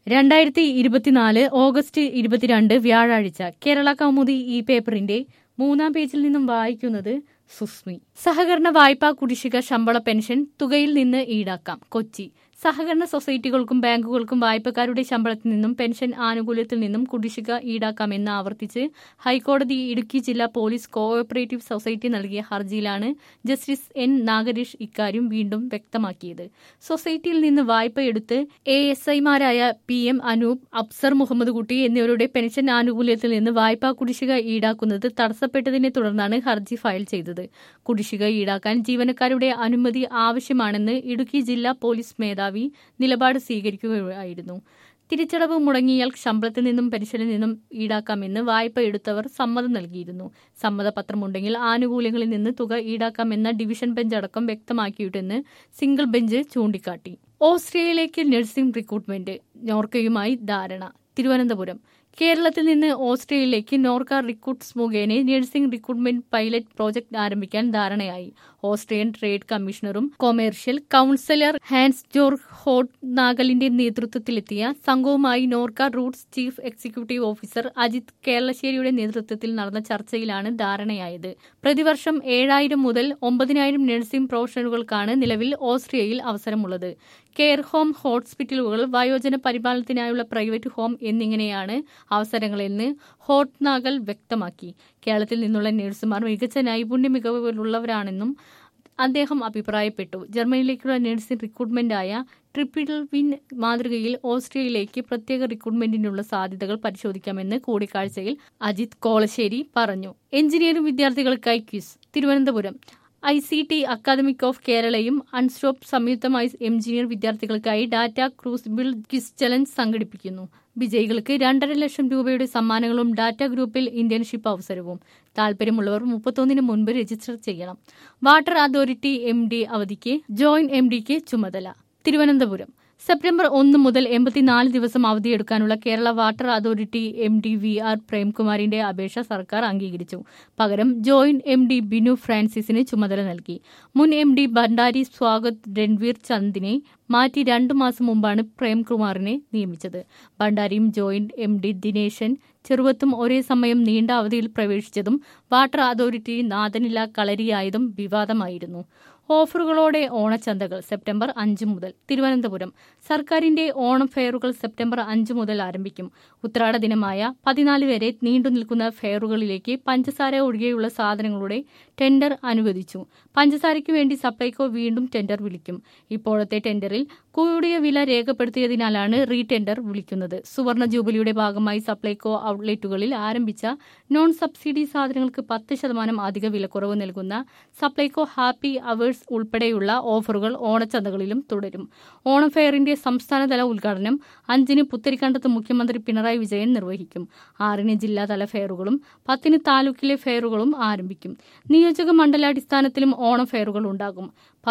2024 August 22 വ്യാഴാഴ്ച കേരള കൗമുദി ഈ പേപ്പറിന്റെ 3-ാം പേജിൽ നിന്നും വായിക്കുന്നത് സുസ്മി. സഹകരണ വായ്പാ കുടിശ്ശിക ശമ്പള പെൻഷൻ തുകയിൽ നിന്ന് ഈടാക്കാം. കൊച്ചി. സഹകരണ സൊസൈറ്റികൾക്കും ബാങ്കുകൾക്കും വായ്പക്കാരുടെ ശമ്പളത്തിൽ നിന്നും പെൻഷൻ ആനുകൂല്യത്തിൽ നിന്നും കുടിശ്ശിക ഈടാക്കാമെന്ന് ആവർത്തിച്ച് ഹൈക്കോടതി ഇടുക്കി ജില്ലാ പോലീസ് കോഓപ്പറേറ്റീവ് സൊസൈറ്റി നൽകിയ ഹർജിയിലാണ് ജസ്റ്റിസ് എൻ നാഗരേഷ് ഇക്കാര്യം വീണ്ടും വ്യക്തമാക്കിയത്. സൊസൈറ്റിയിൽ നിന്ന് വായ്പ എടുത്ത് ASIമാരായ PM അനൂപ്, അഫ്സർ മുഹമ്മദ് കുട്ടി എന്നിവരുടെ പെൻഷൻ ആനുകൂല്യത്തിൽ നിന്ന് വായ്പാ കുടിശ്ശിക ഈടാക്കുന്നത് തടസ്സപ്പെട്ടതിനെ തുടർന്നാണ് ഹർജി ഫയൽ ചെയ്തത്. കുടിശ്ശിക ഈടാക്കാൻ ജീവനക്കാരുടെ അനുമതി ആവശ്യമാണെന്ന് ഇടുക്കി ജില്ലാ പോലീസ് മേധാവി നിലപാട് സ്വീകരിക്കുകയായിരുന്നു. തിരിച്ചടവ് മുടങ്ങിയാൽ ശമ്പളത്തിൽ നിന്നും പെൻഷനിൽ നിന്നും ഈടാക്കാമെന്ന് വായ്പ എടുത്തവർ സമ്മതം നൽകിയിരുന്നു. സമ്മതപത്രമുണ്ടെങ്കിൽ ആനുകൂല്യങ്ങളിൽ നിന്ന് തുക ഈടാക്കാമെന്ന ഡിവിഷൻ ബെഞ്ച് അടക്കം വ്യക്തമാക്കിയിട്ടുണ്ടെന്ന് സിംഗിൾ ബെഞ്ച് ചൂണ്ടിക്കാട്ടി. ഓസ്ട്രിയയിലേക്ക് നഴ്സിംഗ് റിക്രൂട്ട്മെന്റ്, നോർക്കയുമായി ധാരണ. തിരുവനന്തപുരം. കേരളത്തിൽ നിന്ന് ഓസ്ട്രിയയിലേക്ക് നോർക്ക റിക്രൂട്ട്സ് മുഖേന നഴ്സിംഗ് റിക്രൂട്ട്മെന്റ് പൈലറ്റ് പ്രോജക്ട് ആരംഭിക്കാൻ ധാരണയായി. ഓസ്ട്രിയൻ ട്രേഡ് കമ്മീഷണറും commercial counsellor Hans Jorg Hort നാഗലിന്റെ നേതൃത്വത്തിലെത്തിയ സംഘവുമായി Norka Roots chief executive officer Ajith കേരളശ്ശേരിയുടെ നേതൃത്വത്തിൽ നടന്ന ചർച്ചയിലാണ് ധാരണയായത്. പ്രതിവർഷം 7,000 മുതൽ 9,000 നഴ്സിംഗ് പ്രൊഫഷണലുകൾക്കാണ് നിലവിൽ ഓസ്ട്രിയയിൽ അവസരമുള്ളത്. കെയർ ഹോം, ഹോസ്പിറ്റലുകൾ, വയോജന പരിപാലനത്തിനായുള്ള പ്രൈവറ്റ് ഹോം എന്നിങ്ങനെയാണ് അവസരങ്ങളെന്ന് ഹോട്ട് നാഗൽ വ്യക്തമാക്കി. കേരളത്തിൽ നിന്നുള്ള നഴ്സുമാർ മികച്ച നൈപുണ്യ മികവുള്ളവരാണെന്നും അദ്ദേഹം അഭിപ്രായപ്പെട്ടു. ജർമ്മനിയിലേക്കുള്ള നഴ്സിംഗ് റിക്രൂട്ട്മെന്റായ ട്രിപ്പിൾ വിൻ മാതൃകയിൽ ഓസ്ട്രിയയിലേക്ക് പ്രത്യേക റിക്രൂട്ട്മെന്റിനുള്ള സാധ്യതകൾ പരിശോധിക്കാമെന്ന് കൂടിക്കാഴ്ചയിൽ അജിത് കോളശ്ശേരി പറഞ്ഞു. എഞ്ചിനീയറിംഗ് വിദ്യാർത്ഥികൾക്കായി quiz. Thiruvananthapuram. ICT academic of കേരളയും അൺസ്റ്റോപ്പ് സംയുക്തമായി എഞ്ചിനീയർ വിദ്യാർത്ഥികൾക്കായി ഡാറ്റ ക്രൂസിബിൾ ക്വിസ് ചലഞ്ച് സംഘടിപ്പിക്കുന്നു. വിജയികൾക്ക് 2.5 ലക്ഷം രൂപയുടെ സമ്മാനങ്ങളും ഡാറ്റ ഗ്രൂപ്പിൽ ഇന്റേൺഷിപ്പ് അവസരവും. താൽപര്യമുള്ളവർ 31 മുൻപ് രജിസ്റ്റർ ചെയ്യണം. വാട്ടർ അതോറിറ്റി MD അവധിക്ക്, ജോയിന്റ് MDക്ക് ചുമതല. തിരുവനന്തപുരം. സെപ്റ്റംബർ 1 മുതൽ 84 ദിവസം അവധിയെടുക്കാനുള്ള Kerala water authority MD VR പ്രേംകുമാറിന്റെ അപേക്ഷ സർക്കാർ അംഗീകരിച്ചു. പകരം ജോയിന്റ് MD ബിനു ഫ്രാൻസിസിന് ചുമതല നൽകി. മുൻ MD ഭണ്ഡാരി സ്വാഗത് രൺവീർ ചന്ദിനെ മാറ്റി 2 മാസം മുമ്പാണ് പ്രേംകുമാറിനെ നിയമിച്ചത്. ഭണ്ഡാരിയും ജോയിന്റ് MD ദിനേശൻ ചെറുവത്തും ഒരേ സമയം നീണ്ട അവധിയിൽ പ്രവേശിച്ചതും വാട്ടർ അതോറിറ്റി നാഥനില കളരിയായതും വിവാദമായിരുന്നു. ഓഫറുകളോടെ ഓണച്ചന്തകൾ സെപ്റ്റംബർ 5 മുതൽ. തിരുവനന്തപുരം. സർക്കാരിന്റെ ഓണം ഫെയറുകൾ സെപ്റ്റംബർ 5 മുതൽ ആരംഭിക്കും. ഉത്രാട ദിനമായ 14 വരെ നീണ്ടുനിൽക്കുന്ന ഫെയറുകളിലേക്ക് പഞ്ചസാര ഒഴികെയുള്ള സാധനങ്ങളുടെ ടെൻഡർ അനുവദിച്ചു. പഞ്ചസാരയ്ക്കു വേണ്ടി സപ്ലൈകോ വീണ്ടും ടെൻഡർ വിളിക്കും. ഇപ്പോഴത്തെ ടെൻഡറിൽ കൂടിയ വില രേഖപ്പെടുത്തിയതിനാലാണ് റീടെൻഡർ വിളിക്കുന്നത്. സുവർണ ജൂബിലിയുടെ ഭാഗമായി സപ്ലൈകോ ഔട്ട്ലെറ്റുകളിൽ ആരംഭിച്ച നോൺ സബ്സിഡി സാധനങ്ങൾക്ക് 10% അധിക വിലക്കുറവ് നൽകുന്ന സപ്ലൈകോ ഹാപ്പി അവേഴ്സ് ഉൾപ്പെടെയുള്ള ഓഫറുകൾ ഓണച്ചന്തകളിലും തുടരും. ഓണം ഫെയറിന്റെ സംസ്ഥാനതല ഉദ്ഘാടനം 5 പുത്തരിക്കണ്ടത്ത് മുഖ്യമന്ത്രി പിണറായി വിജയൻ നിർവഹിക്കും. 6 ജില്ലാതല ഫെയറുകളും 10 താലൂക്കിലെ ഫെയറുകളും ആരംഭിക്കും. നിയോജക മണ്ഡലാടിസ്ഥാനത്തിലും ഓണം ഫെയറുകൾ ഉണ്ടാകും.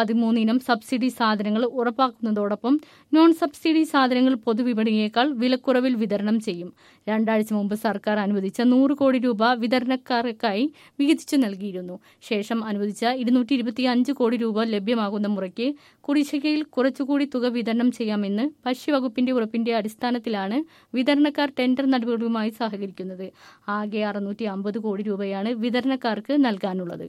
13 സബ്സിഡി സാധനങ്ങൾ ഉറപ്പാക്കുന്നതോടൊപ്പം നോൺ സബ്സിഡി സാധനങ്ങൾ പൊതുവിപണിയേക്കാൾ വിലക്കുറവിൽ വിതരണം ചെയ്യും. 2 ആഴ്ച മുമ്പ് സർക്കാർ അനുവദിച്ച 100 കോടി രൂപ വിതരണക്കാർക്കായി വിഹിതിച്ചു നൽകിയിരുന്നു. ശേഷം അനുവദിച്ച 225 കോടി രൂപ ലഭ്യമാകുന്ന മുറയ്ക്ക് കുടിശ്ശികയിൽ കുറച്ചുകൂടി തുക വിതരണം ചെയ്യാമെന്ന് ഭക്ഷ്യവകുപ്പിന്റെ ഉറപ്പിന്റെ അടിസ്ഥാനത്തിലാണ് വിതരണക്കാർ ടെൻഡർ നടപടികളുമായി സഹകരിക്കുന്നത്. ആകെ 650 കോടി രൂപയാണ് വിതരണക്കാർക്ക് നൽകാനുള്ളത്.